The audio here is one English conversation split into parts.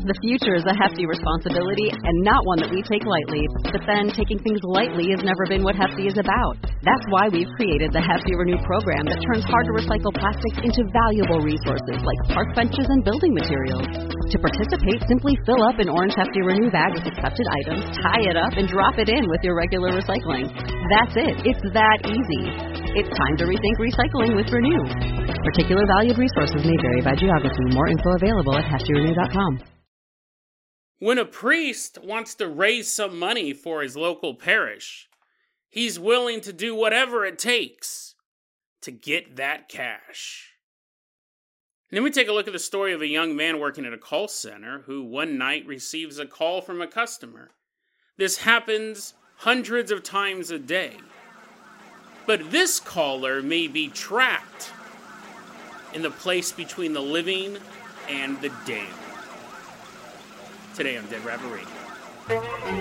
The future is a hefty responsibility and not one that we take lightly. But then, taking things lightly has never been what Hefty is about. That's why we've created the Hefty Renew program that turns hard-to-recycle plastics into valuable resources like park benches and building materials. To participate, simply fill up an orange Hefty Renew bag with accepted items, tie it up, and drop it in with your regular recycling. That's it. It's that easy. It's time to rethink recycling with Renew. Particular valued resources may vary by geography. More info available at heftyrenew.com. When a priest wants to raise some money for his local parish, he's willing to do whatever it takes to get that cash. And then we take a look at the story of a young man working at a call center who one night receives a call from a customer. This happens hundreds of times a day. But this caller may be trapped in the place between the living and the dead. Today on Dead Rabbit Radio.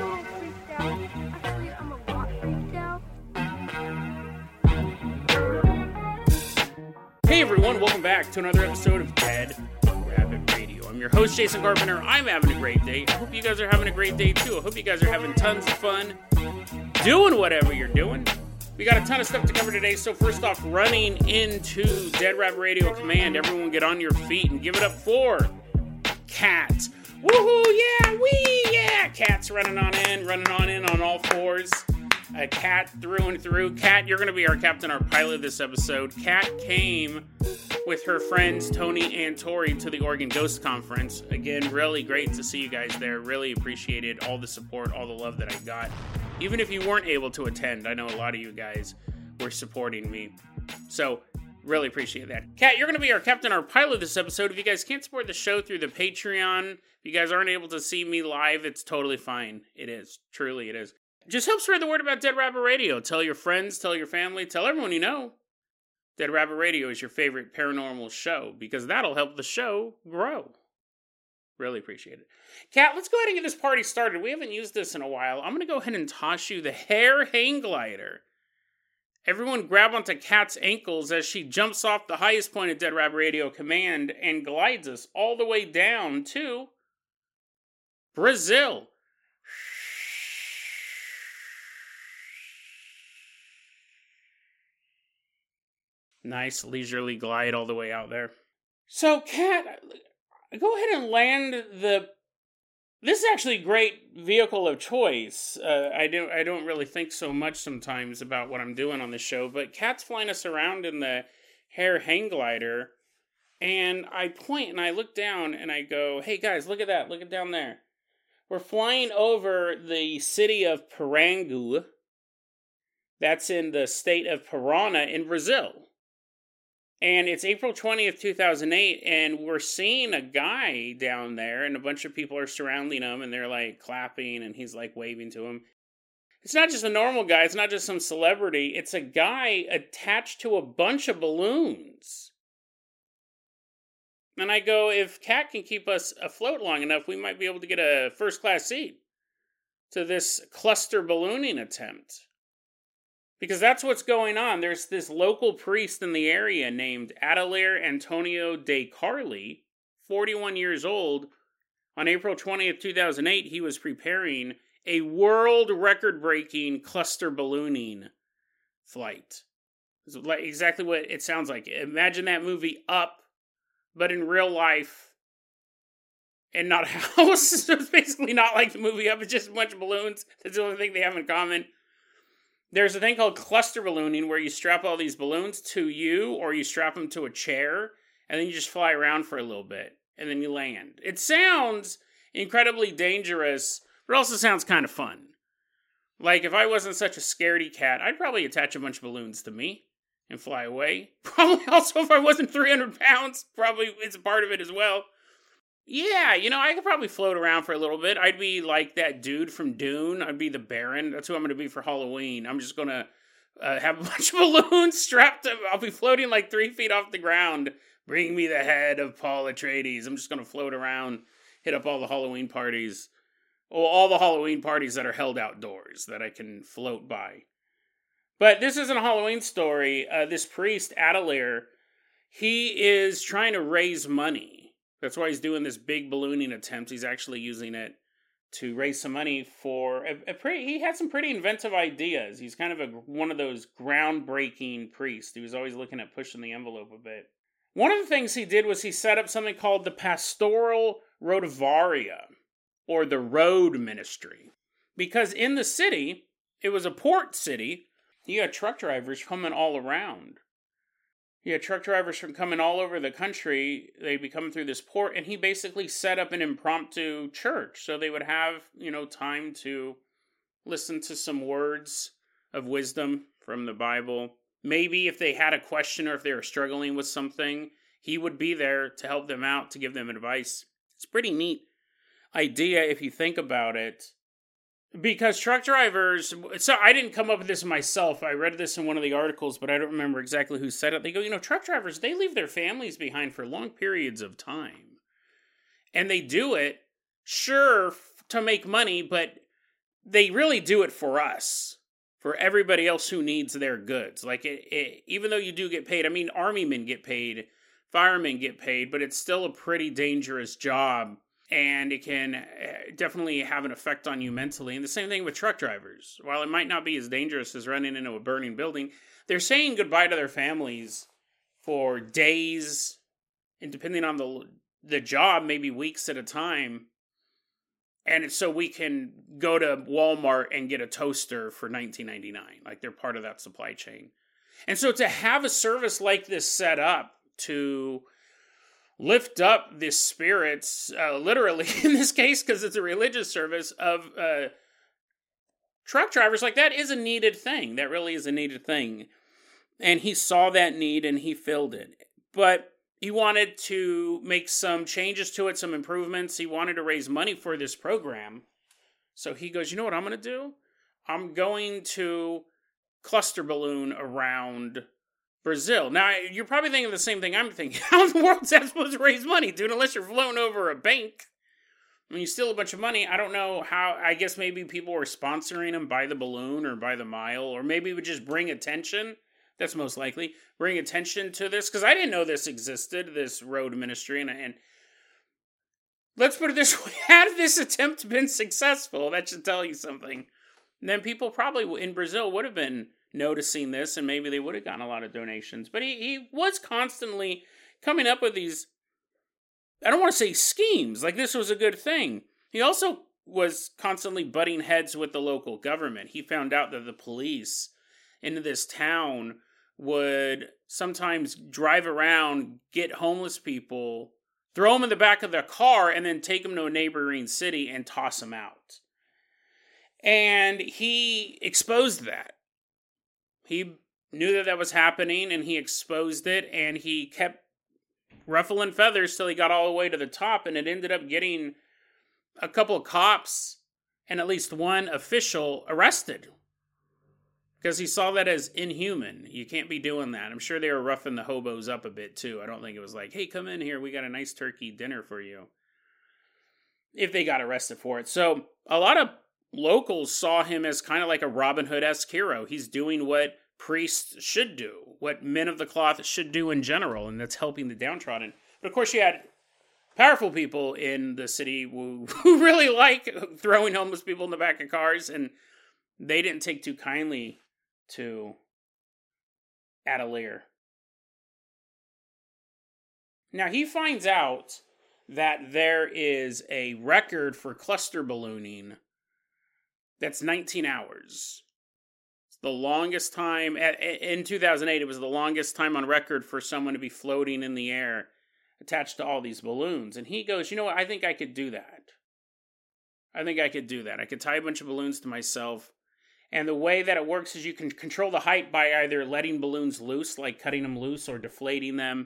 Hey everyone, welcome back to another episode of Dead Rabbit Radio. I'm your host, Jason Carpenter. I'm having a great day. I hope you guys are having a great day too. I hope you guys are having tons of fun doing whatever you're doing. We got a ton of stuff to cover today, so first off, running into Dead Rabbit Radio Command, everyone get on your feet and give it up for Cat. Woohoo, yeah, wee, yeah! Cat's running on in on all fours. Cat through and through. Cat, you're going to be our captain, our pilot this episode. Cat came with her friends Tony and Tori to the Oregon Ghost Conference. Again, really great to see you guys there. Really appreciated all the support, all the love that I got. Even if you weren't able to attend, I know a lot of you guys were supporting me. So, really appreciate that. Kat, you're going to be our captain, our pilot this episode. If you guys can't support the show through the Patreon, if you guys aren't able to see me live, it's totally fine. It is. Truly, it is. Just help spread the word about Dead Rabbit Radio. Tell your friends, tell your family, tell everyone you know. Dead Rabbit Radio is your favorite paranormal show, because that'll help the show grow. Really appreciate it. Kat, let's go ahead and get this party started. We haven't used this in a while. I'm going to go ahead and toss you the hair hang glider. Everyone grab onto Kat's ankles as she jumps off the highest point of Dead Rabbit Radio Command and glides us all the way down to Brazil. Nice leisurely glide all the way out there. So, Kat, go ahead and land the... This is actually a great vehicle of choice. I don't really think so much sometimes about what I'm doing on the show, but Kat's flying us around in the hair hang glider, and I point and I look down and I go, hey guys, look at that, look at down there. We're flying over the city of Parangu. That's in the state of Parana in Brazil. And it's April 20th, 2008, and we're seeing a guy down there, and a bunch of people are surrounding him, and they're, like, clapping, and he's, like, waving to him. It's not just a normal guy. It's not just some celebrity. It's a guy attached to a bunch of balloons. And I go, if Kat can keep us afloat long enough, we might be able to get a first-class seat to this cluster ballooning attempt. Because that's what's going on. There's this local priest in the area named Adalir Antonio de Carli, 41 years old. On April 20th, 2008, he was preparing a world record-breaking cluster ballooning flight. It's exactly what it sounds like. Imagine that movie Up, but in real life, and not a house. So it's basically not like the movie Up. It's just a bunch of balloons. That's the only thing they have in common. There's a thing called cluster ballooning where you strap all these balloons to you, or you strap them to a chair, and then you just fly around for a little bit, and then you land. It sounds incredibly dangerous, but it also sounds kind of fun. Like, if I wasn't such a scaredy cat, I'd probably attach a bunch of balloons to me and fly away. Probably also, if I wasn't 300 pounds, probably it's a part of it as well. Yeah, I could probably float around for a little bit. I'd be like that dude from Dune. I'd be the Baron. That's who I'm going to be for Halloween. I'm just going to have a bunch of balloons strapped to... I'll be floating like 3 feet off the ground. Bring me the head of Paul Atreides. I'm just going to float around, hit up all the Halloween parties. Well, all the Halloween parties that are held outdoors that I can float by. But this isn't a Halloween story. This priest, Adalir, he is trying to raise money That's why he's doing this big ballooning attempt. He's actually using it to raise some money for he had some pretty inventive ideas. He's kind of one of those groundbreaking priests. He was always looking at pushing the envelope a bit. One of the things he did was he set up something called the Pastoral Rotavaria, or the Road Ministry. Because in the city, it was a port city, you had truck drivers coming all around. You had truck drivers from coming all over the country. They'd be coming through this port, and he basically set up an impromptu church. So they would have, time to listen to some words of wisdom from the Bible. Maybe if they had a question or if they were struggling with something, he would be there to help them out, to give them advice. It's a pretty neat idea if you think about it. Because truck drivers, so I didn't come up with this myself. I read this in one of the articles, but I don't remember exactly who said it. They go, truck drivers, they leave their families behind for long periods of time. And they do it, sure, to make money, but they really do it for us. For everybody else who needs their goods. Like, even though you do get paid, army men get paid, firemen get paid, but it's still a pretty dangerous job, and it can definitely have an effect on you mentally. And the same thing with truck drivers. While it might not be as dangerous as running into a burning building, they're saying goodbye to their families for days, and depending on the job, maybe weeks at a time. And so we can go to Walmart and get a toaster for $19.99. Like, they're part of that supply chain. And so to have a service like this set up to lift up the spirits, literally in this case, because it's a religious service, of truck drivers, like, that is a needed thing. That really is a needed thing. And he saw that need and he filled it. But he wanted to make some changes to it, some improvements. He wanted to raise money for this program. So he goes, you know what I'm going to do? I'm going to cluster balloon around Brazil. Now, you're probably thinking the same thing I'm thinking. How in the world is that supposed to raise money, dude? Unless you're flown over a bank. When you steal a bunch of money, I don't know how. I guess maybe people were sponsoring him by the balloon or by the mile. Or maybe it would just bring attention. That's most likely. Bring attention to this. Because I didn't know this existed, this road ministry. And let's put it this way. Had this attempt been successful, that should tell you something. And then people probably in Brazil would have been noticing this. And maybe they would have gotten a lot of donations. But he was constantly coming up with these, I don't want to say schemes. Like, this was a good thing. He also was constantly butting heads with the local government. He found out that the police into this town would sometimes drive around, get homeless people, throw them in the back of their car, and then take them to a neighboring city and toss them out. And he exposed that. He knew that was happening, and he exposed it, and he kept ruffling feathers till he got all the way to the top, and it ended up getting a couple of cops and at least one official arrested. Because he saw that as inhuman. You can't be doing that. I'm sure they were roughing the hobos up a bit, too. I don't think it was like, hey, come in here. We got a nice turkey dinner for you. If they got arrested for it. So a lot of locals saw him as kind of like a Robin Hood-esque hero. He's doing what priests should do. What men of the cloth should do in general. And that's helping the downtrodden. But of course you had powerful people in the city who really like throwing homeless people in the back of cars. And they didn't take too kindly to Adelaire. Now, he finds out that there is a record for cluster ballooning that's 19 hours. It's the longest time, in 2008, it was the longest time on record for someone to be floating in the air attached to all these balloons. And he goes, you know what, I think I could do that. I could tie a bunch of balloons to myself. And the way that it works is you can control the height by either letting balloons loose, like cutting them loose, or deflating them.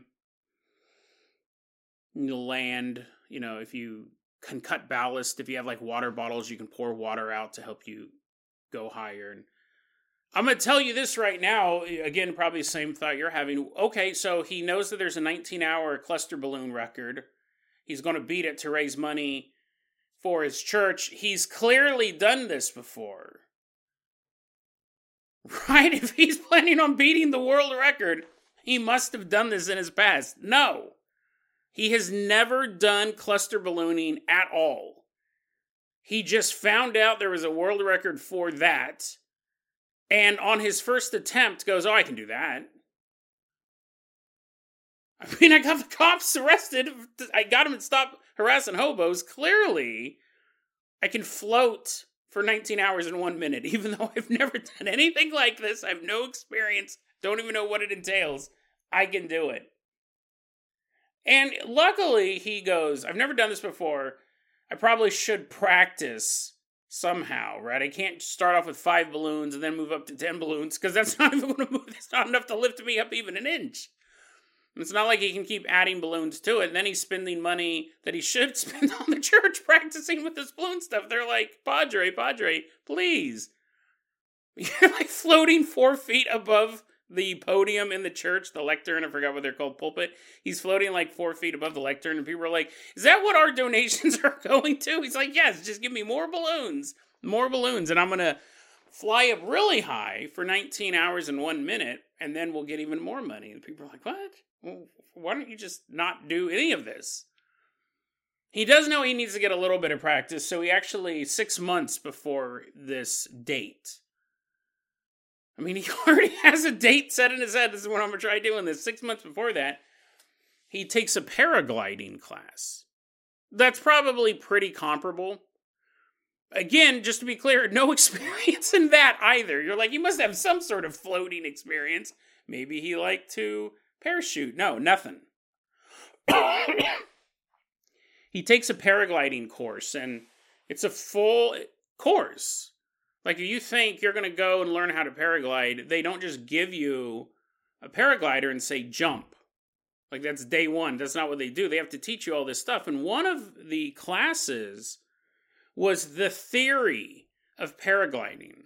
You'll land, if you can cut ballast, if you have like water bottles, you can pour water out to help you go higher. And I'm going to tell you this right now, again, probably the same thought you're having. Okay, so he knows that there's a 19-hour cluster balloon record. He's going to beat it to raise money for his church. He's clearly done this before. Right? If he's planning on beating the world record, he must have done this in his past. No. He has never done cluster ballooning at all. He just found out there was a world record for that. And on his first attempt goes, oh, I can do that. I mean, I got the cops arrested. I got them to stop harassing hobos. Clearly, I can float for 19 hours and 1 minute, even though I've never done anything like this. I have no experience. Don't even know what it entails. I can do it. And luckily, he goes, I've never done this before. I probably should practice somehow, right? I can't start off with 5 balloons and then move up to 10 balloons, because that's not even going to move. It's not enough to lift me up even an inch. It's not like he can keep adding balloons to it. And then he's spending money that he should spend on the church practicing with this balloon stuff. They're like, Padre, please. You're like floating 4 feet above the podium in the church, the lectern, I forgot what they're called, pulpit. He's floating like 4 feet above the lectern, and people are like, is that what our donations are going to? He's like, yes, just give me more balloons, and I'm going to fly up really high for 19 hours and 1 minute, and then we'll get even more money. And people are like, what? Well, why don't you just not do any of this? He does know he needs to get a little bit of practice, so he actually, 6 months before this date, I mean, he already has a date set in his head. This is when I'm going to try doing this. 6 months before that, he takes a paragliding class. That's probably pretty comparable. Again, just to be clear, no experience in that either. You're like, you must have some sort of floating experience. Maybe he liked to parachute. No, nothing. He takes a paragliding course, and it's a full course. Like, if you think you're going to go and learn how to paraglide, they don't just give you a paraglider and say jump. Like, that's day one. That's not what they do. They have to teach you all this stuff. And one of the classes was the theory of paragliding.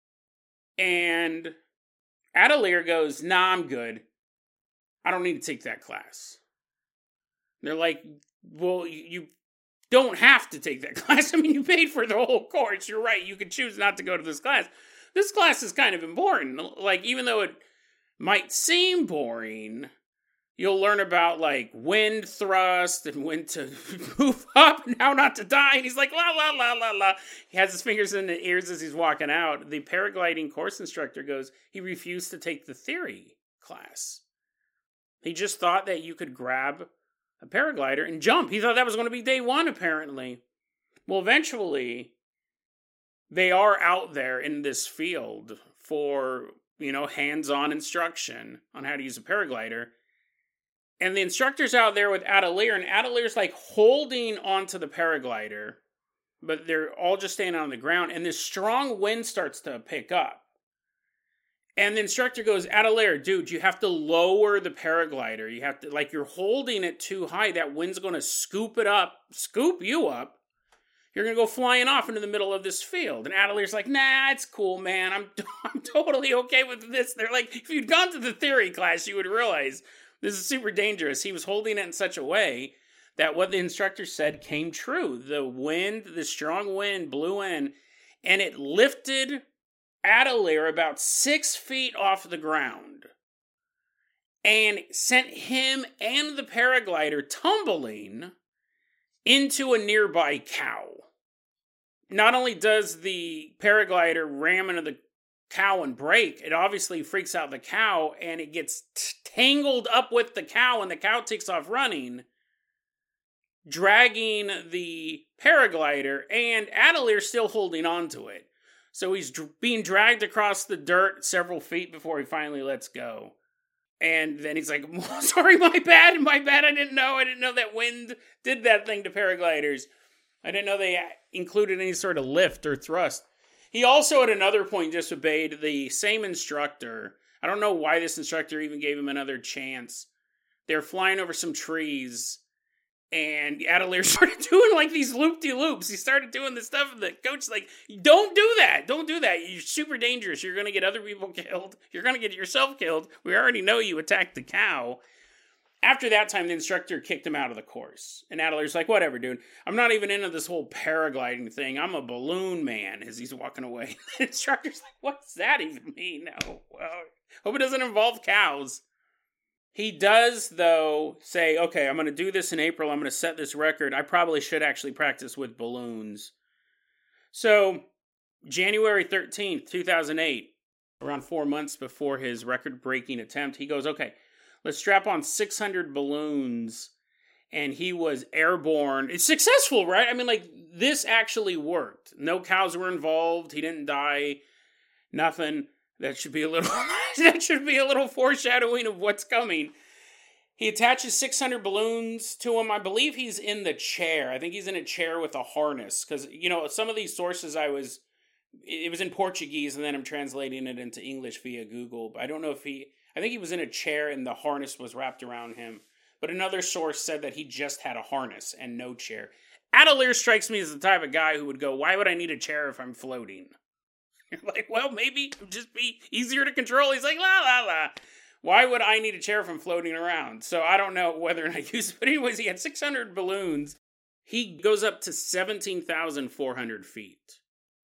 And Adelaire goes, nah, I'm good. I don't need to take that class. And they're like, well, you don't have to take that class. I mean, you paid for the whole course. You're right. You could choose not to go to this class. This class is kind of important. Like, even though it might seem boring, you'll learn about, like, wind thrust and when to move up and how not to die. And he's like, la, la, la, la, la. He has his fingers in the ears as he's walking out. The paragliding course instructor goes, he refused to take the theory class. He just thought that you could grab a paraglider and jump. He thought that was going to be day one, apparently. Well, eventually, they are out there in this field for, hands-on instruction on how to use a paraglider. And the instructor's out there with Adelaire, and Adelaire's like holding onto the paraglider, but they're all just standing on the ground, and this strong wind starts to pick up. And the instructor goes, Adelaire, dude, you have to lower the paraglider. You have to, you're holding it too high. That wind's going to scoop you up. You're going to go flying off into the middle of this field. And Adelaire's like, nah, it's cool, man. I'm totally okay with this. They're like, if you'd gone to the theory class, you would realize this is super dangerous. He was holding it in such a way that what the instructor said came true. The strong wind blew in, and it lifted Adelaire about 6 feet off the ground and sent him and the paraglider tumbling into a nearby cow. Not only does the paraglider ram into the cow and break, it obviously freaks out the cow, and it gets tangled up with the cow, and the cow takes off running, dragging the paraglider, and Adelaire's still holding on to it. So he's being dragged across the dirt several feet before he finally lets go. And then he's like, sorry, my bad, I didn't know that wind did that thing to paragliders. I didn't know they included any sort of lift or thrust. He also at another point disobeyed the same instructor. I don't know why this instructor even gave him another chance. They're flying over some trees, and Adelaire started doing these loop-de-loops. He started doing this stuff, and the coach's like, don't do that. You're super dangerous. You're going to get other people killed. You're going to get yourself killed. We already know you attacked the cow. After that time, the instructor kicked him out of the course. And Adelaire's like, whatever, dude. I'm not even into this whole paragliding thing. I'm a balloon man, as he's walking away. The instructor's like, what's that even mean? No, well, hope it doesn't involve cows. He does, though, say, okay, I'm going to do this in April. I'm going to set this record. I probably should actually practice with balloons. So, January 13th, 2008, around 4 months before his record-breaking attempt, he goes, okay, let's strap on 600 balloons. And he was airborne. It's successful, right? I mean, like, this actually worked. No cows were involved. He didn't die. Nothing. That should be a little foreshadowing of what's coming. He attaches 600 balloons to him. I believe he's in the chair. I think he's in a chair with a harness. Because, some of these sources it was in Portuguese, and then I'm translating it into English via Google. But I don't know I think he was in a chair and the harness was wrapped around him. But another source said that he just had a harness and no chair. Adelaire strikes me as the type of guy who would go, why would I need a chair if I'm floating? You're like, well, maybe it would just be easier to control. He's like, la, la, la. Why would I need a chair if I'm floating around? So I don't know whether or not use it. But anyways, he had 600 balloons. He goes up to 17,400 feet.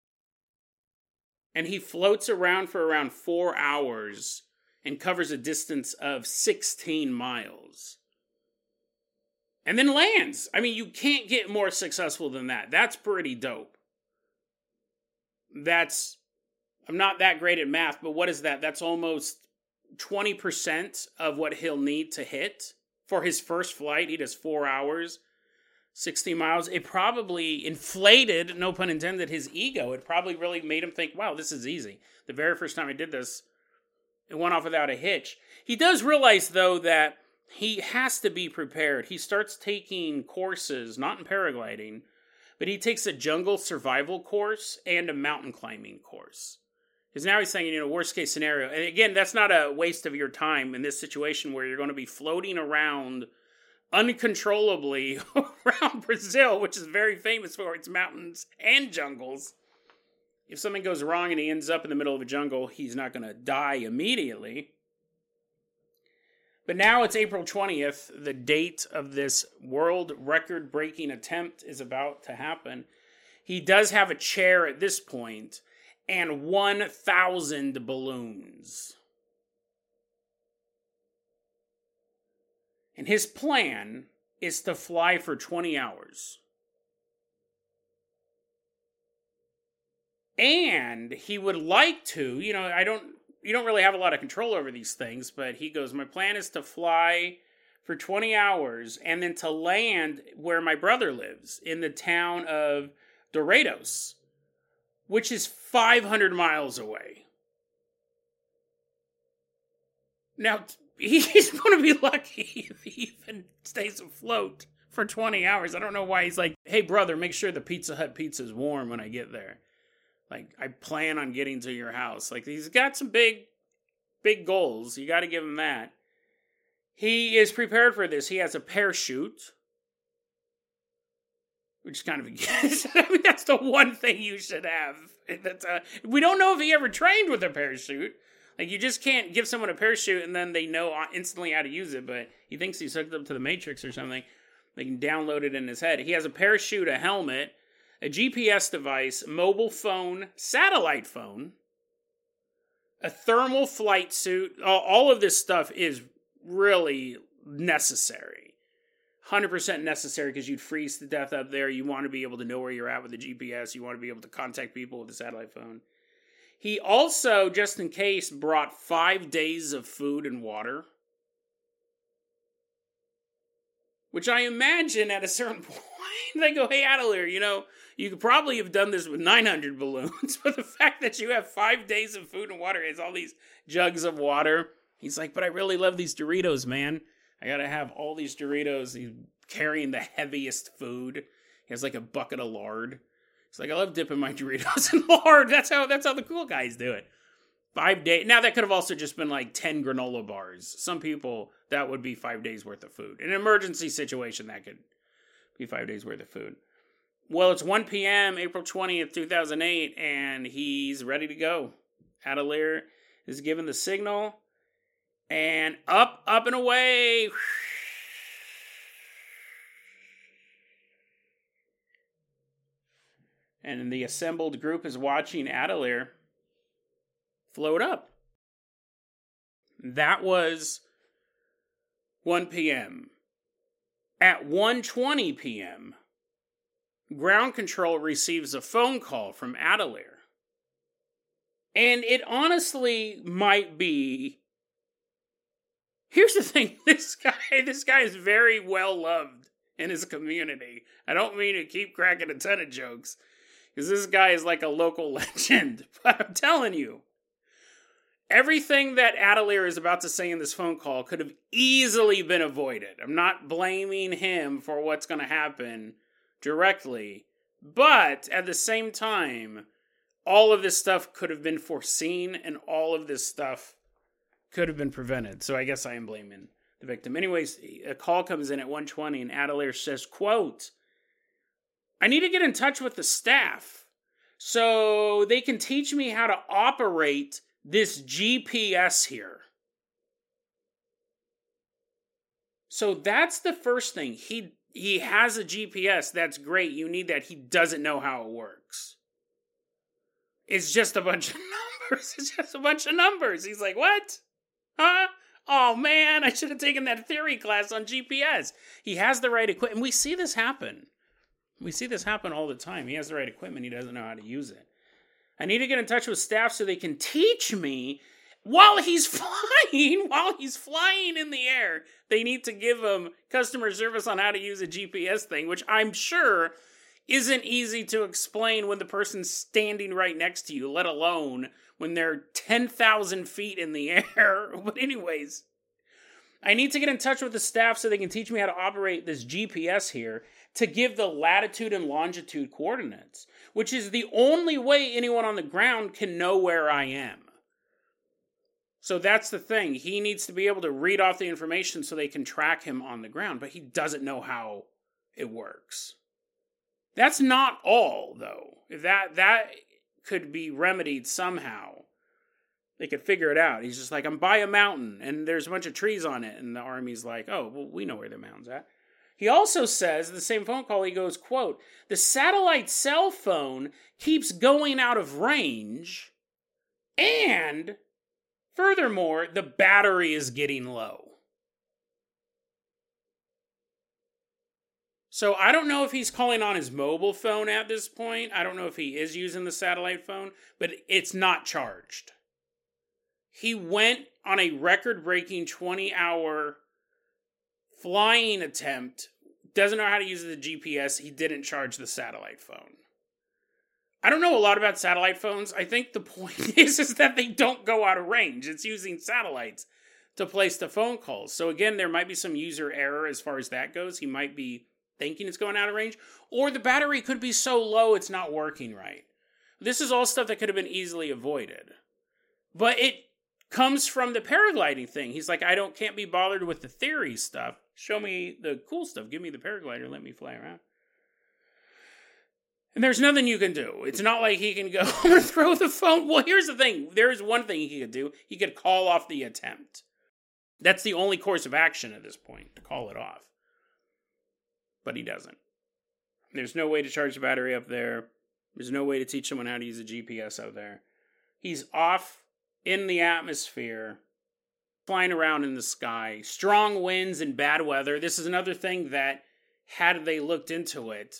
And he floats around for around 4 hours and covers a distance of 16 miles. And then lands. I mean, you can't get more successful than that. That's pretty dope. I'm not that great at math, but what is that? That's almost 20% of what he'll need to hit for his first flight. He does 4 hours, 60 miles. It probably inflated, no pun intended, his ego. It probably really made him think, wow, this is easy. The very first time I did this, it went off without a hitch. He does realize, though, that he has to be prepared. He starts taking courses, not in paragliding, but he takes a jungle survival course and a mountain climbing course. Because now he's saying, worst case scenario. And again, that's not a waste of your time in this situation where you're going to be floating around uncontrollably around Brazil, which is very famous for its mountains and jungles. If something goes wrong and he ends up in the middle of a jungle, he's not going to die immediately. But now it's April 20th. The date of this world record-breaking attempt is about to happen. He does have a chair at this point and 1,000 balloons. And his plan is to fly for 20 hours. And he would like to, you don't really have a lot of control over these things, but he goes, my plan is to fly for 20 hours and then to land where my brother lives, in the town of Dourados, which is 500 miles away. Now, he's going to be lucky if he even stays afloat for 20 hours. I don't know why he's like, hey, brother, make sure the Pizza Hut pizza is warm when I get there. Like, I plan on getting to your house. Like, he's got some big goals. You got to give him that. He is prepared for this. He has a parachute, which is kind of I mean, that's the one thing you should have. We don't know if he ever trained with a parachute. Like, you just can't give someone a parachute and then they know instantly how to use it, but he thinks he's hooked up to the Matrix or something. They can download it in his head. He has a parachute, a helmet, a GPS device, mobile phone, satellite phone, a thermal flight suit. All of this stuff is really necessary. 100% necessary, because you'd freeze to death up there. You want to be able to know where you're at with the GPS. You want to be able to contact people with the satellite phone. He also, just in case, brought 5 days of food and water. Which I imagine at a certain point, they go, hey, Adelaire, you could probably have done this with 900 balloons, but the fact that you have 5 days of food and water, has all these jugs of water. He's like, but I really love these Doritos, man. I gotta have all these Doritos. He's carrying the heaviest food. He has like a bucket of lard. He's like, I love dipping my Doritos in lard. That's how the cool guys do it. 5 days. Now, that could have also just been like 10 granola bars. Some people, that would be 5 days worth of food. In an emergency situation, that could be 5 days worth of food. Well, it's 1 p.m., April 20th, 2008, and he's ready to go. Adelaire is given the signal, and up and away. And the assembled group is watching Adelaire float up. That was 1 p.m. At 1:20 p.m., ground control receives a phone call from Adelair. And it honestly might be... Here's the thing, this guy is very well loved in his community. I don't mean to keep cracking a ton of jokes, because this guy is like a local legend. But I'm telling you, everything that Adelair is about to say in this phone call could have easily been avoided. I'm not blaming him for what's going to happen directly, but at the same time, all of this stuff could have been foreseen, and all of this stuff could have been prevented. So I guess I am blaming the victim. Anyways, a call comes in at 1:20, and Adelair says, quote, "I need to get in touch with the staff so they can teach me how to operate this GPS here." So that's the first thing. He has a GPS. That's great. You need that. He doesn't know how it works. It's just a bunch of numbers. It's just a bunch of numbers. He's like, what? Huh? Oh, man, I should have taken that theory class on GPS. He has the right equipment. We see this happen. We see this happen all the time. He has the right equipment. He doesn't know how to use it. I need to get in touch with staff so they can teach me while he's flying in the air. They need to give him customer service on how to use a GPS thing, which I'm sure isn't easy to explain when the person's standing right next to you, let alone when they're 10,000 feet in the air. But anyways, I need to get in touch with the staff so they can teach me how to operate this GPS here to give the latitude and longitude coordinates, which is the only way anyone on the ground can know where I am. So that's the thing. He needs to be able to read off the information so they can track him on the ground, but he doesn't know how it works. That's not all, though. If that could be remedied somehow, they could figure it out. He's just like, I'm by a mountain, and there's a bunch of trees on it. And the Army's like, oh, well, we know where the mountain's at. He also says, the same phone call, he goes, quote, "The satellite cell phone keeps going out of range, and furthermore, the battery is getting low." So I don't know if he's calling on his mobile phone at this point. I don't know if he is using the satellite phone, but it's not charged. He went on a record-breaking 20-hour flying attempt, doesn't know how to use the GPS. He didn't charge the satellite phone. I don't know a lot about satellite phones. I think the point is that they don't go out of range. It's using satellites to place the phone calls. So again, there might be some user error as far as that goes. He might be thinking it's going out of range, or the battery could be so low it's not working right. This is all stuff that could have been easily avoided. But it comes from the paragliding thing. He's like, can't be bothered with the theory stuff. Show me the cool stuff. Give me the paraglider. Let me fly around. And there's nothing you can do. It's not like he can go and throw the phone. Well, here's the thing. There's one thing he could do. He could call off the attempt. That's the only course of action at this point, to call it off. But he doesn't. There's no way to charge the battery up there. There's no way to teach someone how to use a GPS out there. He's off in the atmosphere, flying around in the sky. Strong winds and bad weather. This is another thing that, had they looked into it,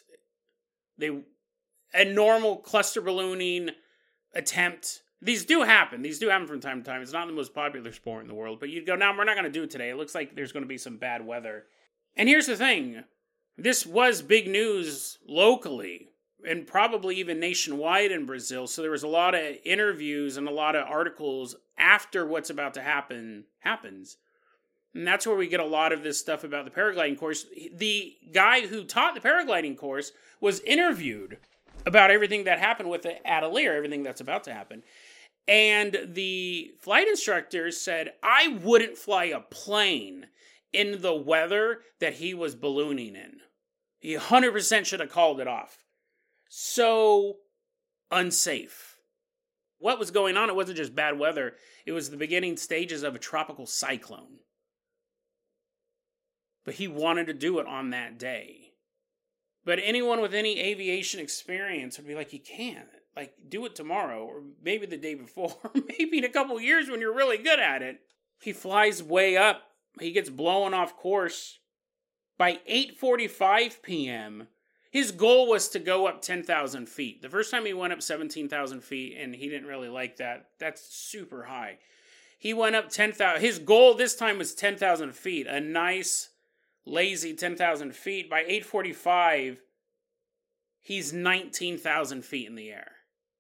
a normal cluster ballooning attempt. These do happen. These do happen from time to time. It's not the most popular sport in the world. But you'd go, no, we're not going to do it today. It looks like there's going to be some bad weather. And here's the thing. This was big news locally and probably even nationwide in Brazil. So there was a lot of interviews and a lot of articles after what's about to happen happens. And that's where we get a lot of this stuff about the paragliding course. The guy who taught the paragliding course was interviewed about everything that happened with Adelair, everything that's about to happen. And the flight instructor said, I wouldn't fly a plane in the weather that he was ballooning in. He 100% should have called it off. So unsafe. What was going on? It wasn't just bad weather. It was the beginning stages of a tropical cyclone. But he wanted to do it on that day. But anyone with any aviation experience would be like, you can't. Like, do it tomorrow, or maybe the day before, maybe in a couple years when you're really good at it. He flies way up he gets blown off course. By 8:45 p.m., his goal was to go up 10,000 feet. The first time he went up 17,000 feet, and he didn't really like that. That's super high. He went up 10,000. His goal this time was 10,000 feet. A nice, lazy 10,000 feet. By 8:45, he's 19,000 feet in the air.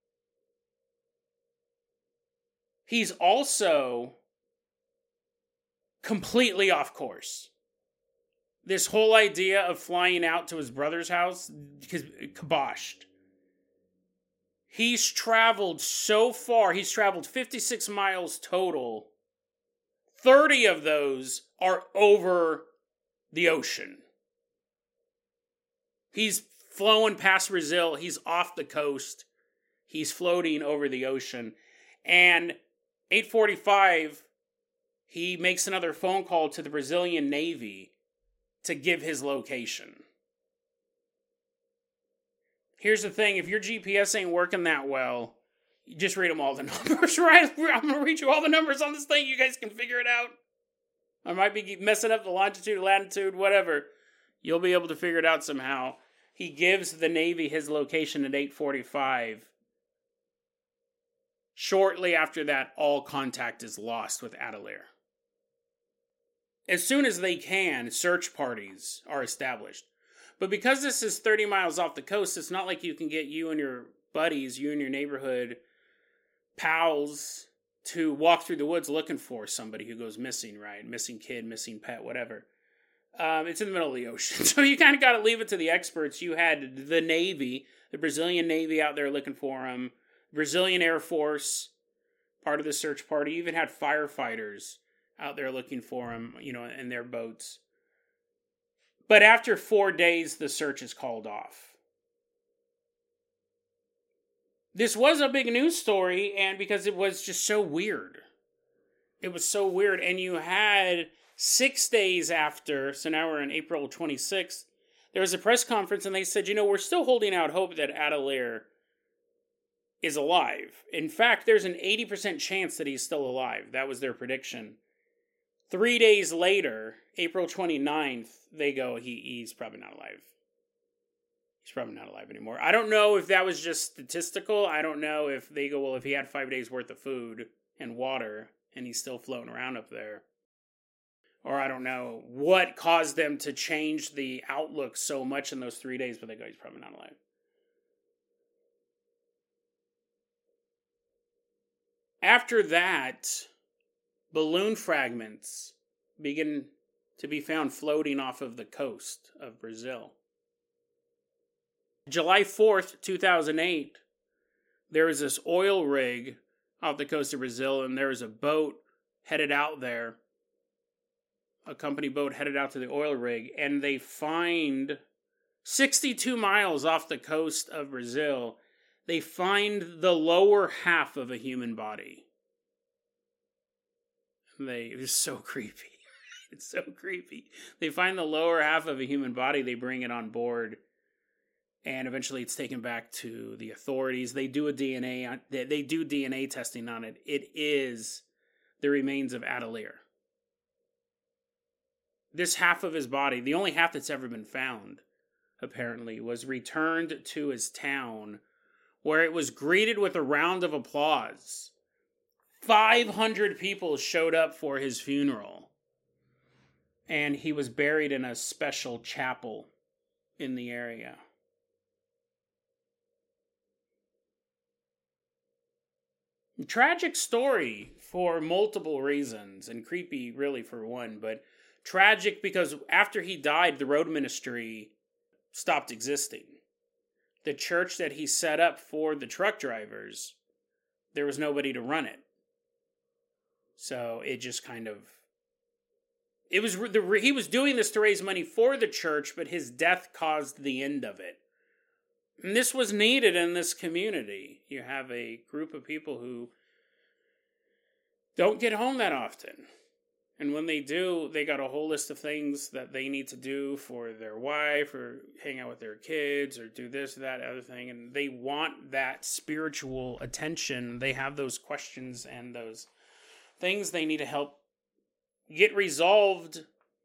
He's also completely off course. This whole idea of flying out to his brother's house, kiboshed. He's traveled so far. He's traveled 56 miles total. 30 of those are over the ocean. He's flowing past Brazil. He's off the coast. He's floating over the ocean. And 8:45, he makes another phone call to the Brazilian Navy to give his location. Here's the thing, if your GPS ain't working that well, you just read them all the numbers, right? I'm going to read you all the numbers on this thing. You guys can figure it out. I might be messing up the longitude, latitude, whatever. You'll be able to figure it out somehow. He gives the Navy his location at 8:45. Shortly after that, all contact is lost with Adelaide. As soon as they can, search parties are established. But because this is 30 miles off the coast, it's not like you can get you and your buddies, you and your neighborhood pals to walk through the woods looking for somebody who goes missing, right? Missing kid, missing pet, whatever. It's in the middle of the ocean. So you kind of got to leave it to the experts. You had the Navy, the Brazilian Navy out there looking for him. Brazilian Air Force, part of the search party. You even had firefighters out there looking for him, in their boats. But after 4 days, the search is called off. This was a big news story, and because it was just so weird. It was so weird, and you had 6 days after, so now we're on April 26th, there was a press conference, and they said, we're still holding out hope that Adelaide is alive. In fact, there's an 80% chance that he's still alive. That was their prediction. 3 days later, April 29th, they go, he's probably not alive. He's probably not alive anymore. I don't know if that was just statistical. I don't know if they go, well, if he had 5 days worth of food and water and he's still floating around up there. Or I don't know what caused them to change the outlook so much in those 3 days, but they go, he's probably not alive. After that, balloon fragments begin to be found floating off of the coast of Brazil. July 4th, 2008, there was this oil rig off the coast of Brazil, and there was a boat headed out there, a company boat headed out to the oil rig, and they find 62 miles off the coast of Brazil, they find the lower half of a human body. It was so creepy. It's so creepy. They find the lower half of a human body, they bring it on board, and eventually it's taken back to the authorities. They do DNA testing on it. It is the remains of Adelaide. This half of his body, the only half that's ever been found, apparently, was returned to his town, where it was greeted with a round of applause. 500 people showed up for his funeral. And he was buried in a special chapel in the area. Tragic story for multiple reasons, and creepy really for one, but tragic because after he died, the road ministry stopped existing. The church that he set up for the truck drivers, there was nobody to run it. So it just kind of... he was doing this to raise money for the church, but his death caused the end of it. And this was needed in this community. You have a group of people who don't get home that often. And when they do, they got a whole list of things that they need to do for their wife, or hang out with their kids, or do this, that, other thing. And they want that spiritual attention. They have those questions and those things they need to help get resolved.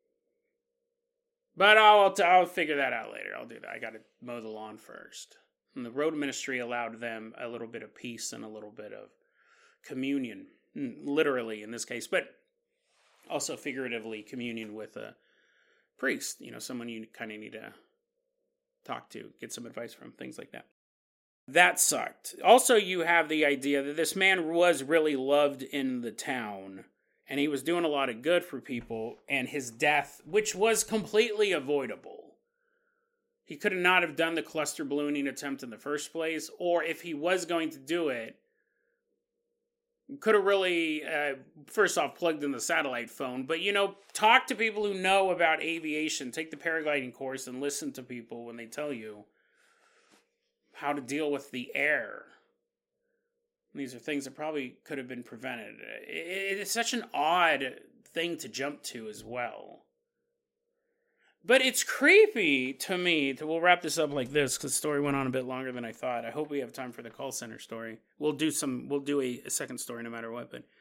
But I'll figure that out later. I'll do that. I got to mow the lawn first. And the road ministry allowed them a little bit of peace and a little bit of communion, literally in this case, but also figuratively communion with a priest, someone you kind of need to talk to, get some advice from, things like that. That sucked. Also, you have the idea that this man was really loved in the town, and he was doing a lot of good for people, and his death, which was completely avoidable. He could not have done the cluster ballooning attempt in the first place, or if he was going to do it, could have really, first off, plugged in the satellite phone, but, talk to people who know about aviation, take the paragliding course, and listen to people when they tell you how to deal with the air. These are things that probably could have been prevented. It's such an odd thing to jump to as well. But it's creepy to me. We'll wrap this up like this because the story went on a bit longer than I thought. I hope we have time for the call center story. We'll do a second story no matter what. But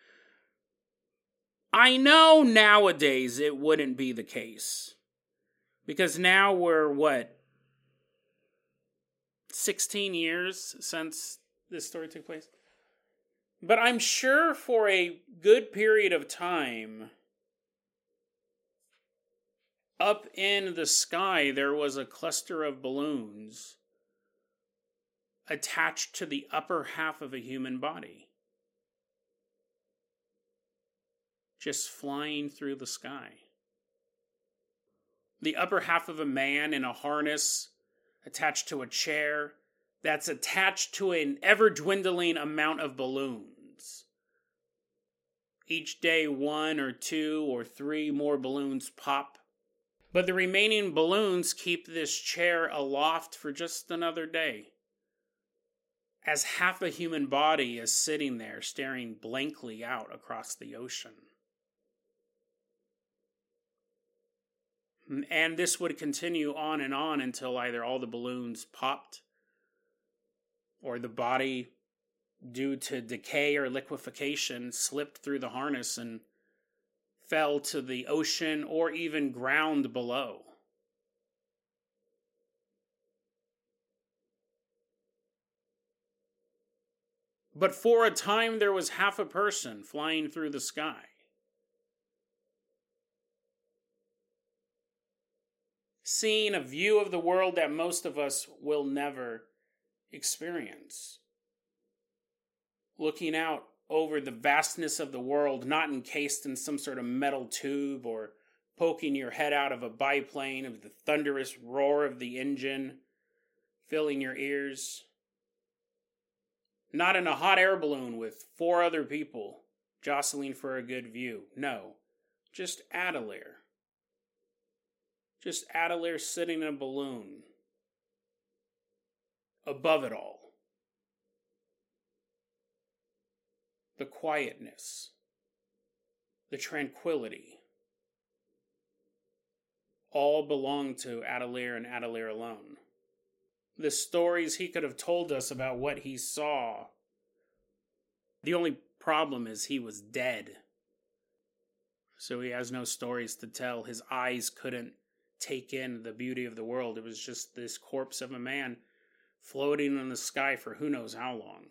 I know nowadays it wouldn't be the case. Because now we're, 16 years since this story took place? But I'm sure for a good period of time, up in the sky, there was a cluster of balloons attached to the upper half of a human body. Just flying through the sky. The upper half of a man in a harness attached to a chair that's attached to an ever-dwindling amount of balloons. Each day, 1 or 2 or 3 more balloons pop. But the remaining balloons keep this chair aloft for just another day. As half a human body is sitting there staring blankly out across the ocean. And this would continue on and on until either all the balloons popped or the body, due to decay or liquefaction, slipped through the harness and fell to the ocean or even ground below. But for a time, there was half a person flying through the sky. Seeing a view of the world that most of us will never experience. Looking out over the vastness of the world, not encased in some sort of metal tube or poking your head out of a biplane of the thunderous roar of the engine filling your ears. Not in a hot air balloon with 4 other people jostling for a good view. No, just Adelair. Just Adelair sitting in a balloon. Above it all. The quietness. The tranquility. All belong to Adelair and Adelair alone. The stories he could have told us about what he saw. The only problem is he was dead. So he has no stories to tell. His eyes couldn't take in the beauty of the world. It was just this corpse of a man floating in the sky for who knows how long.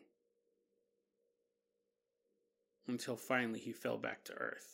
Until finally he fell back to earth.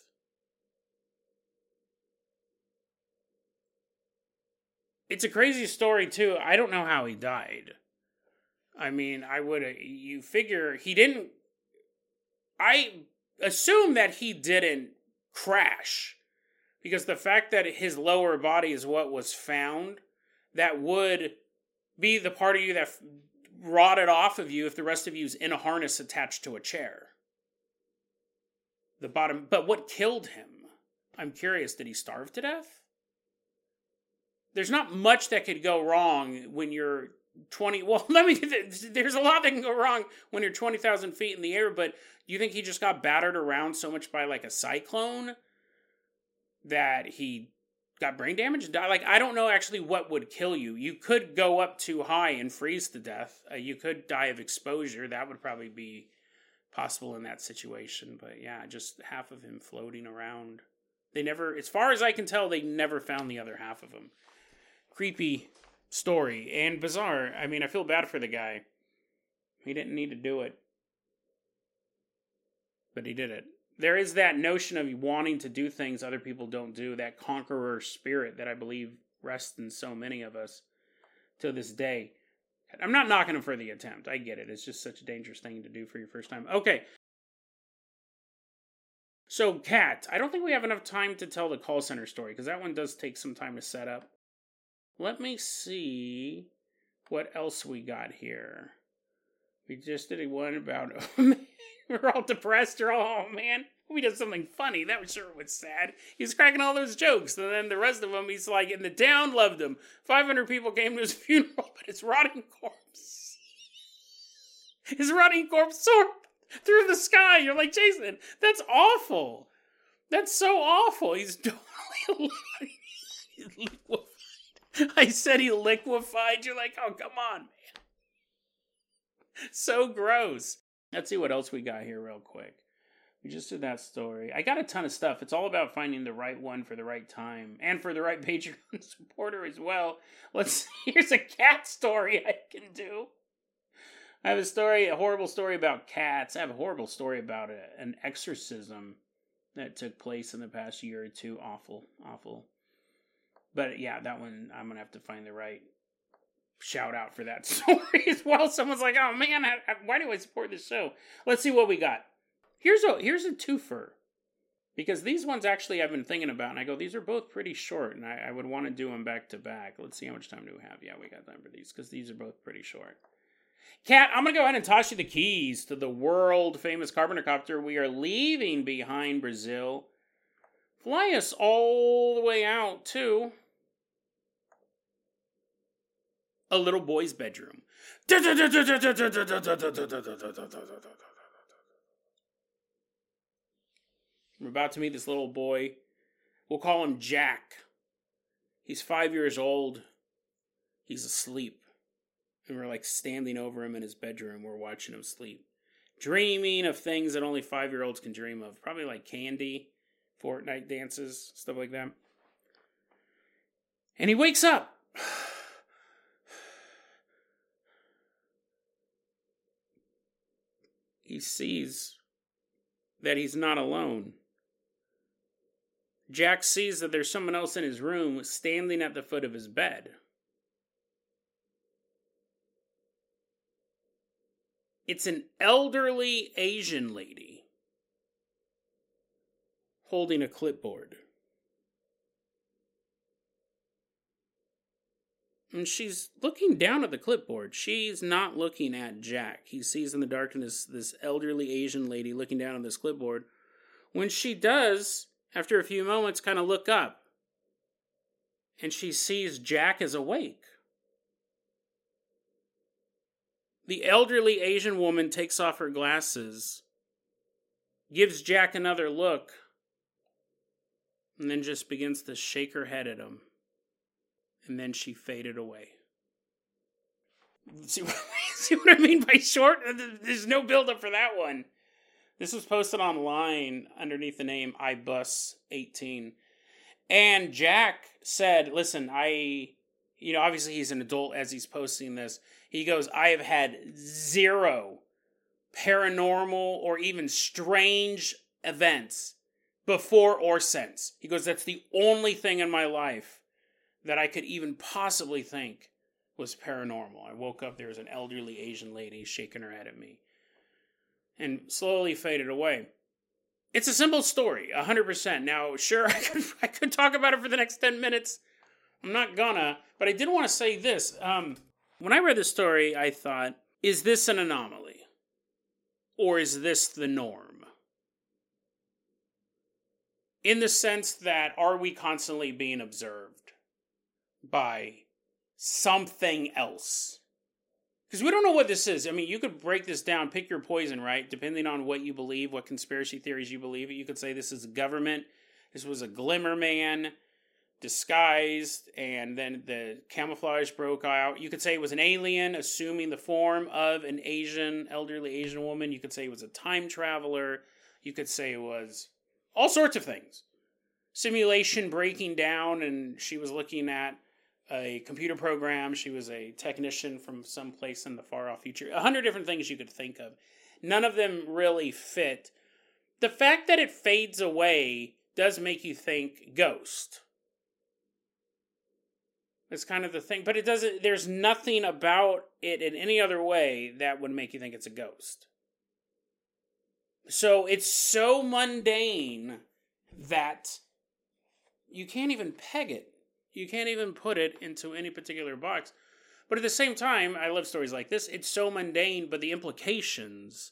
It's a crazy story too. I don't know how he died. I mean, you figure he didn't, I assume that he didn't crash. Because the fact that his lower body is what was found, that would be the part of you that rotted off of you if the rest of you is in a harness attached to a chair. The bottom, but what killed him? I'm curious, did he starve to death? There's not much that could go wrong when you're 20, there's a lot that can go wrong when you're 20,000 feet in the air, but do you think he just got battered around so much by like a cyclone that he got brain damage and died? Like, I don't know actually what would kill you. You could go up too high and freeze to death. You could die of exposure. That would probably be possible in that situation. But yeah, just half of him floating around. They never, as far as I can tell, they never found the other half of him. Creepy story and bizarre. I mean, I feel bad for the guy. He didn't need to do it. But he did it. There is that notion of wanting to do things other people don't do, that conqueror spirit that I believe rests in so many of us to this day. I'm not knocking him for the attempt. I get it. It's just such a dangerous thing to do for your first time. Okay. So, Kat, I don't think we have enough time to tell the call center story, because that one does take some time to set up. Let me see what else we got here. We just did one about, oh man, we're all depressed, or oh man, we did something funny. That was sure was sad. He's cracking all those jokes, and then the rest of them, he's like, and the town loved him. 500 people came to his funeral, but his rotting corpse soared through the sky. You're like, Jason, that's awful. That's so awful. He's totally liquefied. I said he liquefied. You're like, oh, come on, man. So gross. Let's see what else we got here real quick. We just did that story. I got a ton of stuff. It's all about finding the right one for the right time. And for the right Patreon supporter as well. Here's a cat story I can do. I have a horrible story about cats. I have a horrible story about an exorcism that took place in the past year or two. Awful, awful. But yeah, that one, I'm going to have to find the right shout out for that story as well. Someone's like, oh man, why do I support this show? Let's see what we got. Here's a twofer. Because these ones actually I've been thinking about, and I go, these are both pretty short, and I would want to do them back to back. Let's see how much time do we have. Yeah, we got time for these, because these are both pretty short. Kat, I'm going to go ahead and toss you the keys to the world-famous Carpenter Copter. We are leaving behind Brazil. Fly us all the way out to a little boy's bedroom. We're about to meet this little boy. We'll call him Jack. He's 5 years old. He's asleep. And we're like standing over him in his bedroom. We're watching him sleep. Dreaming of things that only 5-year-olds can dream of. Probably like candy, Fortnite dances, stuff like that. And he wakes up. He sees that he's not alone. Jack sees that there's someone else in his room standing at the foot of his bed. It's an elderly Asian lady holding a clipboard. And she's looking down at the clipboard. She's not looking at Jack. He sees in the darkness this elderly Asian lady looking down at this clipboard. When she does, after a few moments, kind of look up. And she sees Jack is awake. The elderly Asian woman takes off her glasses, gives Jack another look, and then just begins to shake her head at him. And then she faded away. See what I mean by short? There's no build-up for that one. This was posted online underneath the name iBus18. And Jack said, listen, obviously he's an adult as he's posting this. He goes, I have had 0 paranormal or even strange events before or since. He goes, that's the only thing in my life that I could even possibly think was paranormal. I woke up, there was an elderly Asian lady shaking her head at me. And slowly faded away. It's a simple story, 100%. Now, sure, I could talk about it for the next 10 minutes. I'm not gonna, but I did want to say this. When I read this story, I thought, is this an anomaly? Or is this the norm? In the sense that, are we constantly being observed by something else? Because we don't know what this is. I mean, you could break this down, pick your poison, right? Depending on what you believe, what conspiracy theories you believe. You could say this is government. This was a glimmer man disguised, and then the camouflage broke out. You could say it was an alien assuming the form of an elderly Asian woman. You could say it was a time traveler. You could say it was all sorts of things. simulation breaking down, and she was looking at a computer program. She was a technician from some place in the far off future. 100 different things you could think of. None of them really fit. The fact that it fades away does make you think ghost. It's kind of the thing, but it doesn't, there's nothing about it in any other way that would make you think it's a ghost. So it's so mundane that you can't even peg it. You can't even put it into any particular box. But at the same time, I love stories like this. It's so mundane, but the implications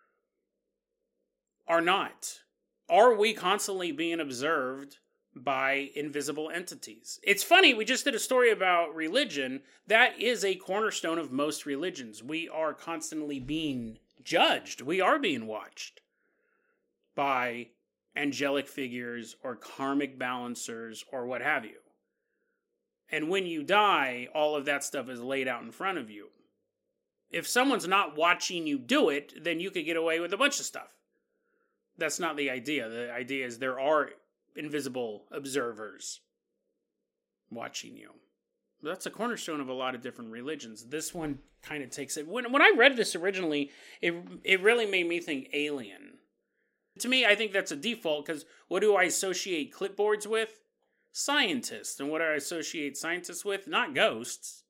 are not. Are we constantly being observed by invisible entities? It's funny, we just did a story about religion. That is a cornerstone of most religions. We are constantly being judged. We are being watched by angelic figures or karmic balancers or what have you. And when you die, all of that stuff is laid out in front of you. If someone's not watching you do it, then you could get away with a bunch of stuff. That's not the idea. The idea is there are invisible observers watching you. That's a cornerstone of a lot of different religions. This one kind of takes it. When I read this originally, it really made me think alien. To me, I think that's a default, because what do I associate clipboards with? Scientists. And what do I associate scientists with? Not ghosts.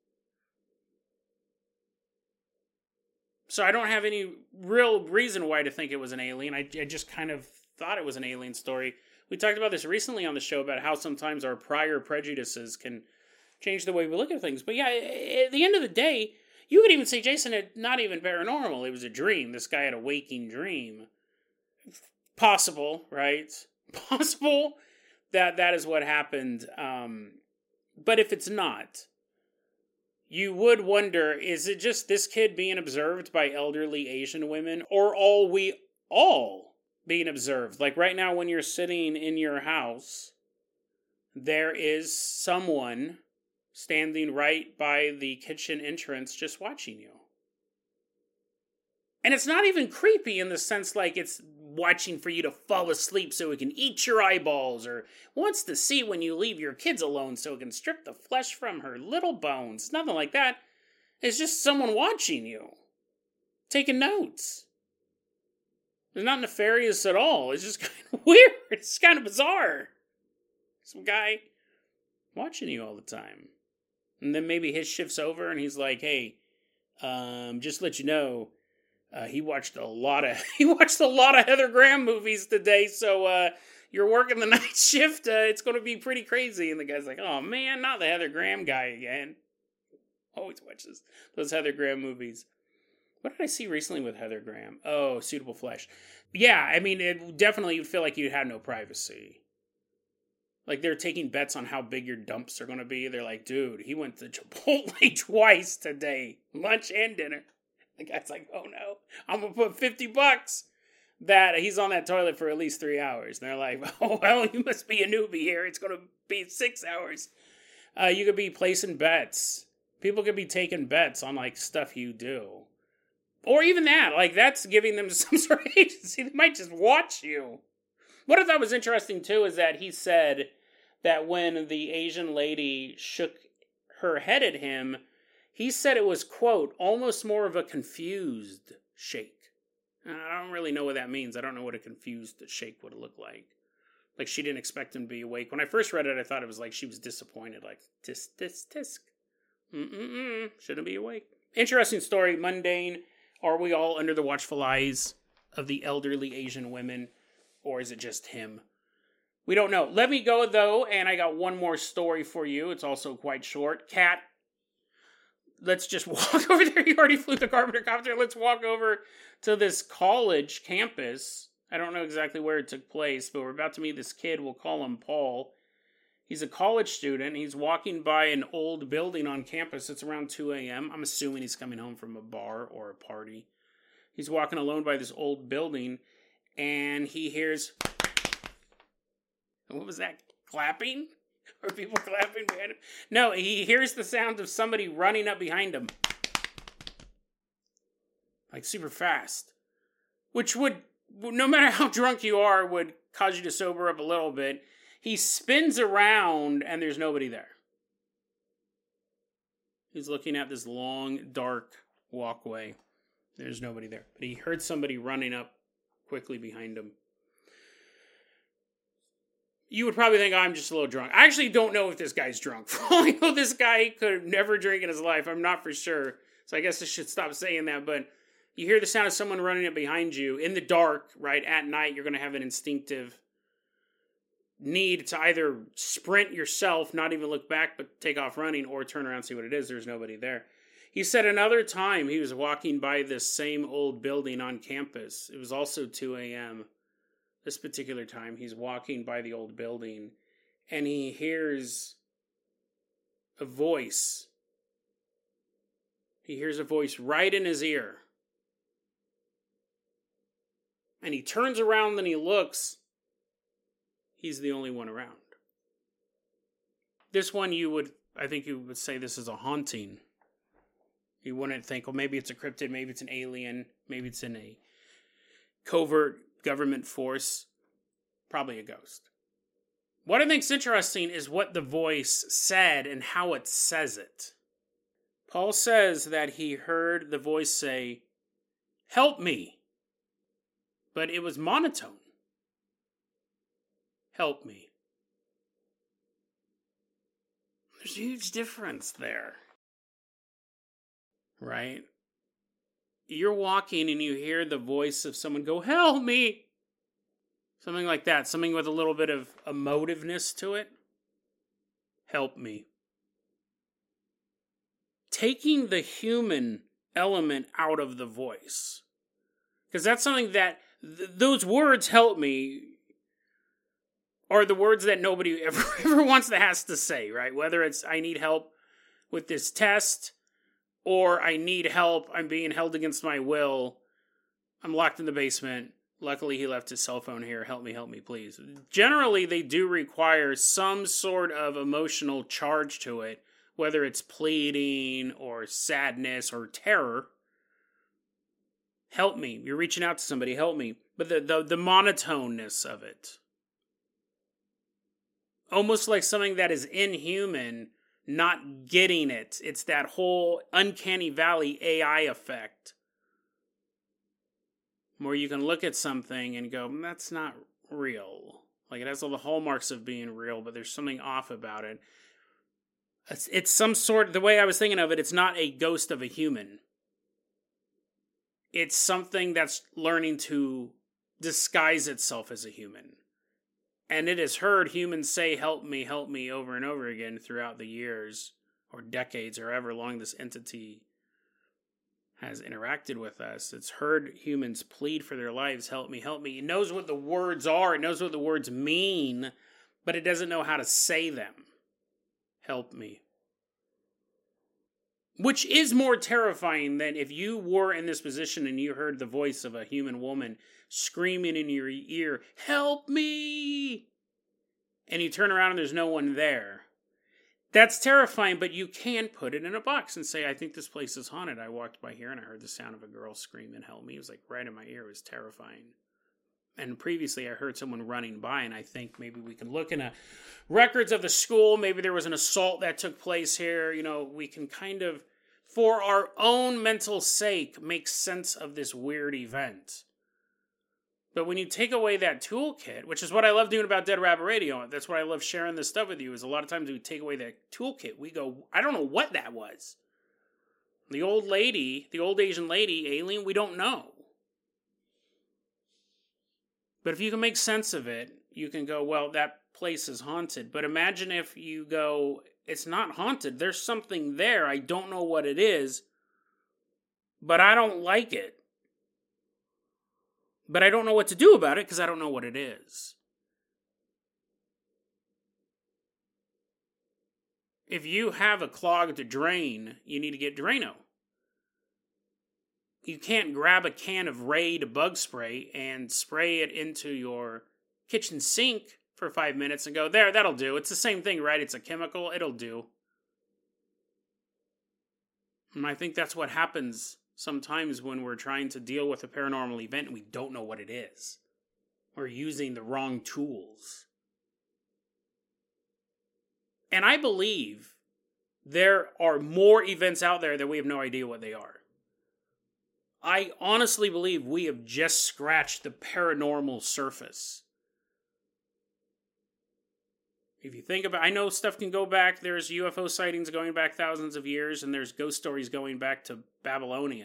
So I don't have any real reason why to think it was an alien. I just kind of thought it was an alien story. We talked about this recently on the show about how sometimes our prior prejudices can change the way we look at things. But yeah, at the end of the day, you could even say, Jason, it's not even paranormal. It was a dream. This guy had a waking dream. Possible, right? Possible that is what happened. But if it's not, you would wonder, is it just this kid being observed by elderly Asian women? Or are we all being observed? Like right now when you're sitting in your house, there is someone standing right by the kitchen entrance just watching you. And it's not even creepy in the sense like it's watching for you to fall asleep so it can eat your eyeballs, or wants to see when you leave your kids alone so it can strip the flesh from her little bones. Nothing like that. It's just someone watching you, taking notes. It's not nefarious at all. It's just kind of weird. It's kind of bizarre. Some guy watching you all the time. And then maybe his shift's over and he's like, hey, just to let you know, he watched a lot of Heather Graham movies today, so you're working the night shift, it's going to be pretty crazy. And the guy's like, oh man, not the Heather Graham guy again. Always watches those Heather Graham movies. What did I see recently with Heather Graham? Oh, Suitable Flesh. Yeah, I mean, it definitely, you'd feel like you'd have no privacy. Like, they're taking bets on how big your dumps are going to be. They're like, dude, he went to Chipotle twice today, lunch and dinner. The guy's like, oh no, I'm going to put $50 that he's on that toilet for at least 3 hours. And they're like, oh, well, you must be a newbie here. It's going to be 6 hours. You could be placing bets. People could be taking bets on, like, stuff you do. Or even that, like, that's giving them some sort of agency. They might just watch you. What I thought was interesting, too, is that he said that when the Asian lady shook her head at him, he said it was, quote, almost more of a confused shake. I don't really know what that means. I don't know what a confused shake would look like. Like, she didn't expect him to be awake. When I first read it, I thought it was like she was disappointed. Like, tisk, tisk, tisk. Shouldn't be awake. Interesting story, mundane. Are we all under the watchful eyes of the elderly Asian women? Or is it just him? We don't know. Let me go, though, and I got one more story for you. It's also quite short. Kat, let's just walk over there. You already flew the Carpenter copter. Let's walk over to this college campus. I don't know exactly where it took place, but we're about to meet this kid. We'll call him Paul. He's a college student. He's walking by an old building on campus. It's around 2 a.m. I'm assuming he's coming home from a bar or a party. He's walking alone by this old building, and he hears... What was that? Clapping? Are people clapping behind him? No, he hears the sound of somebody running up behind him. Like super fast. Which would, no matter how drunk you are, would cause you to sober up a little bit. He spins around and there's nobody there. He's looking at this long, dark walkway. There's nobody there. But he heard somebody running up quickly behind him. You would probably think, I'm just a little drunk. I actually don't know if this guy's drunk. For all I know, this guy could have never drank in his life. I'm not for sure. So I guess I should stop saying that. But you hear the sound of someone running up behind you in the dark, right? At night, you're going to have an instinctive need to either sprint yourself, not even look back, but take off running, or turn around and see what it is. There's nobody there. He said another time he was walking by this same old building on campus. It was also 2 a.m. This particular time, he's walking by the old building, and he hears a voice. He hears a voice right in his ear. And he turns around and he looks. He's the only one around. This one I think you would say this is a haunting. You wouldn't think, well, maybe it's a cryptid, maybe it's an alien, maybe it's in a covert government force. Probably a ghost. What I think's interesting is what the voice said and how it says it. Paul says that he heard the voice say, "Help me." But it was monotone. Help me. There's a huge difference there. Right? You're walking and you hear the voice of someone go, "Help me." Something like that. Something with a little bit of emotiveness to it. Help me. Taking the human element out of the voice. Because that's something that, those words, "help me," are the words that nobody ever wants to has to say, right? Whether it's, I need help with this test, or I need help, I'm being held against my will, I'm locked in the basement, luckily he left his cell phone here, help me, please. Generally, they do require some sort of emotional charge to it, whether it's pleading, or sadness, or terror. Help me. You're reaching out to somebody, help me. But the monotoneness of it. Almost like something that is inhuman, not getting it. It's that whole uncanny valley AI effect. Where you can look at something and go, that's not real. Like, it has all the hallmarks of being real, but there's something off about it. It's some sort, the way I was thinking of it, it's not a ghost of a human. It's something that's learning to disguise itself as a human. And it has heard humans say, help me, over and over again throughout the years, or decades, or however long this entity has interacted with us. It's heard humans plead for their lives, help me. It knows what the words are, it knows what the words mean, but it doesn't know how to say them. Help me. Which is more terrifying than if you were in this position and you heard the voice of a human woman screaming in your ear, "Help me!" And you turn around and there's no one there. That's terrifying, but you can put it in a box and say, I think this place is haunted. I walked by here and I heard the sound of a girl screaming, "Help me." It was like right in my ear. It was terrifying. And previously I heard someone running by, and I think maybe we can look in a records of the school. Maybe there was an assault that took place here. You know, we can kind of, for our own mental sake, make sense of this weird event. But when you take away that toolkit, which is what I love doing about Dead Rabbit Radio, that's why I love sharing this stuff with you, is a lot of times we take away that toolkit, we go, I don't know what that was. The old lady, the old Asian lady, alien, we don't know. But if you can make sense of it, you can go, well, that place is haunted. But imagine if you go, it's not haunted. There's something there. I don't know what it is, but I don't like it. But I don't know what to do about it because I don't know what it is. If you have a clogged drain, you need to get Drano. You can't grab a can of Raid bug spray and spray it into your kitchen sink for 5 minutes and go, there, that'll do. It's the same thing, right? It's a chemical. It'll do. And I think that's what happens sometimes when we're trying to deal with a paranormal event and we don't know what it is. We're using the wrong tools. And I believe there are more events out there that we have no idea what they are. I honestly believe we have just scratched the paranormal surface. If you think about, I know stuff can go back. There's UFO sightings going back thousands of years, and there's ghost stories going back to Babylon.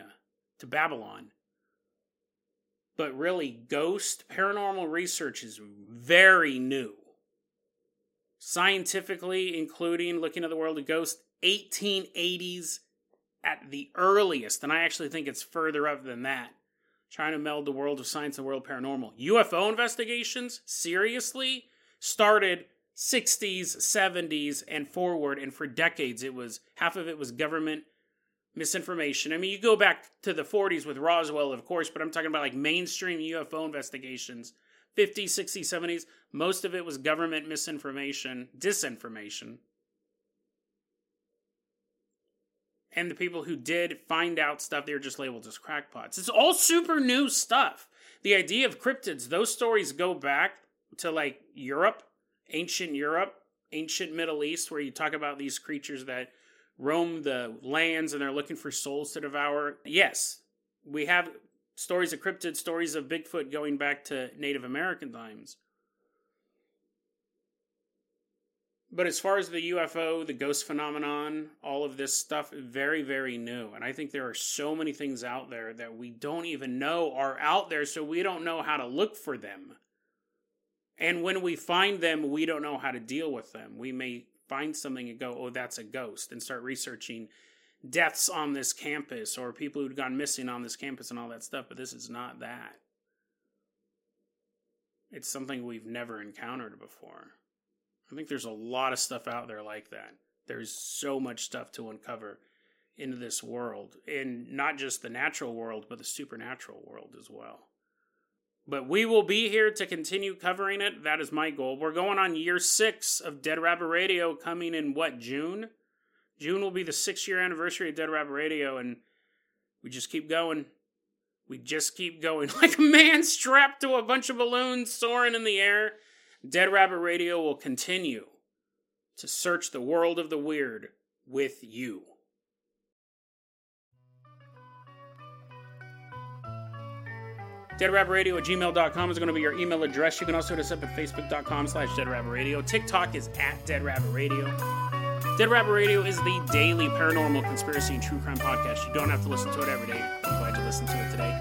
But really, paranormal research is very new. Scientifically, including looking at the world of ghosts, 1880s at the earliest, and I actually think it's further up than that. Trying to meld the world of science and the world paranormal. UFO investigations, seriously, started 60s, 70s, and forward, and for decades half of it was government misinformation. I mean, you go back to the 40s with Roswell, of course, but I'm talking about like mainstream UFO investigations. 50s, 60s, 70s, most of it was government misinformation, disinformation. And the people who did find out stuff, they were just labeled as crackpots. It's all super new stuff. The idea of cryptids, those stories go back to like Europe, ancient Middle East, where you talk about these creatures that roam the lands and they're looking for souls to devour. Yes, we have stories of cryptids, stories of Bigfoot going back to Native American times. But as far as the UFO, the ghost phenomenon, all of this stuff, very, very new. And I think there are so many things out there that we don't even know are out there, so we don't know how to look for them. And when we find them, we don't know how to deal with them. We may find something and go, oh, that's a ghost, and start researching deaths on this campus or people who'd gone missing on this campus and all that stuff, but this is not that. It's something we've never encountered before. I think there's a lot of stuff out there like that. There's so much stuff to uncover into this world, and not just the natural world, but the supernatural world as well. But we will be here to continue covering it. That is my goal. We're going on year 6 of Dead Rabbit Radio, coming in, June? June will be the 6-year anniversary of Dead Rabbit Radio, and we just keep going. We just keep going. Like a man strapped to a bunch of balloons soaring in the air. Dead Rabbit Radio will continue to search the world of the weird with you. DeadRabbitRadio@gmail.com is going to be your email address. You can also hit us up at Facebook.com/DeadRabbitRadio. TikTok is @DeadRabbitRadio. Dead Rabbit Radio is the daily paranormal conspiracy and true crime podcast. You don't have to listen to it every day. I'm glad you listened to it today.